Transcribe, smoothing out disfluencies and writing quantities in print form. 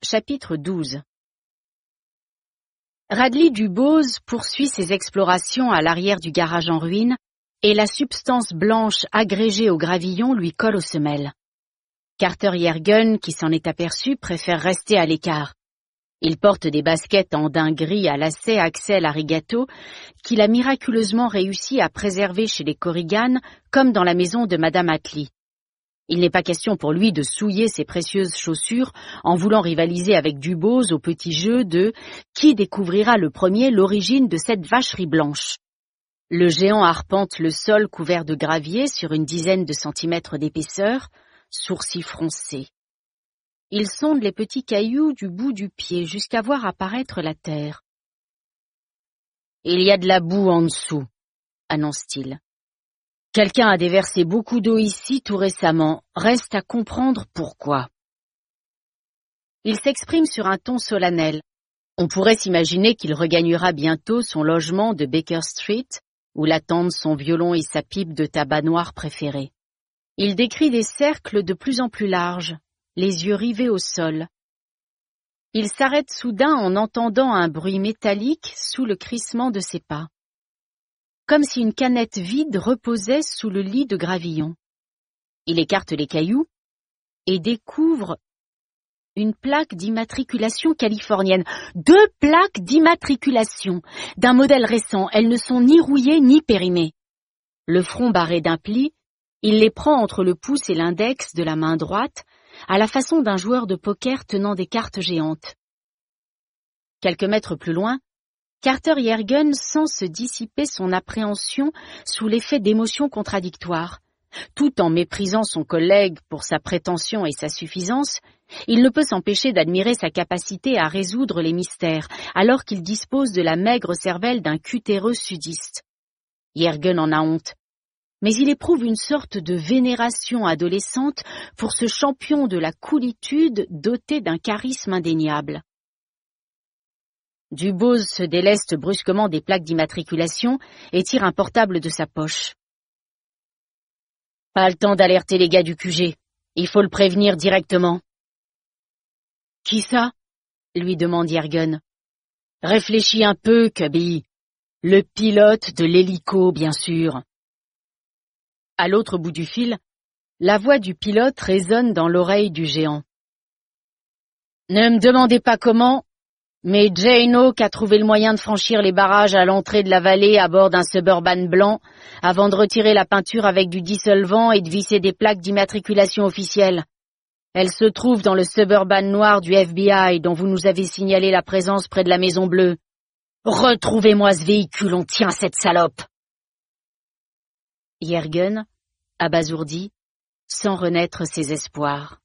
Chapitre 12. Radley Dubose poursuit ses explorations à l'arrière du garage en ruine et la substance blanche agrégée au gravillon lui colle aux semelles. Carter Yergun, qui s'en est aperçu, préfère rester à l'écart. Il porte des baskets en daim gris à lacets Axel Arigato qu'il a miraculeusement réussi à préserver chez les Corrigan comme dans la maison de Madame Attlee. Il n'est pas question pour lui de souiller ses précieuses chaussures en voulant rivaliser avec Dubose au petit jeu de « Qui découvrira le premier l'origine de cette vacherie blanche ?» Le géant arpente le sol couvert de gravier sur une dizaine de centimètres d'épaisseur, sourcils froncés. Il sonde les petits cailloux du bout du pied jusqu'à voir apparaître la terre. « Il y a de la boue en dessous », annonce-t-il. Quelqu'un a déversé beaucoup d'eau ici tout récemment. Reste à comprendre pourquoi. Il s'exprime sur un ton solennel. On pourrait s'imaginer qu'il regagnera bientôt son logement de Baker Street, où l'attendent son violon et sa pipe de tabac noir préférée. Il décrit des cercles de plus en plus larges, les yeux rivés au sol. Il s'arrête soudain en entendant un bruit métallique sous le crissement de ses pas, comme si une canette vide reposait sous le lit de gravillon. Il écarte les cailloux et découvre une plaque d'immatriculation californienne. 2 plaques d'immatriculation d'un modèle récent. Elles ne sont ni rouillées ni périmées. Le front barré d'un pli, il les prend entre le pouce et l'index de la main droite, à la façon d'un joueur de poker tenant des cartes géantes. Quelques mètres plus loin, Carter Yergun sent se dissiper son appréhension sous l'effet d'émotions contradictoires. Tout en méprisant son collègue pour sa prétention et sa suffisance, il ne peut s'empêcher d'admirer sa capacité à résoudre les mystères, alors qu'il dispose de la maigre cervelle d'un cutéreux sudiste. Yergun en a honte, mais il éprouve une sorte de vénération adolescente pour ce champion de la coolitude doté d'un charisme indéniable. Dubose se déleste brusquement des plaques d'immatriculation et tire un portable de sa poche. « Pas le temps d'alerter les gars du QG. Il faut le prévenir directement. »« Qui ça ?» lui demande Yergun. « Réfléchis un peu, Cubby. Le pilote de l'hélico, bien sûr. » À l'autre bout du fil, la voix du pilote résonne dans l'oreille du géant. « Ne me demandez pas comment, mais Jane Hawk a trouvé le moyen de franchir les barrages à l'entrée de la vallée à bord d'un Suburban blanc avant de retirer la peinture avec du dissolvant et de visser des plaques d'immatriculation officielles. Elle se trouve dans le Suburban noir du FBI dont vous nous avez signalé la présence près de la Maison Bleue. Retrouvez-moi ce véhicule, on tient cette salope. » Yergun, abasourdi, sans renaître ses espoirs.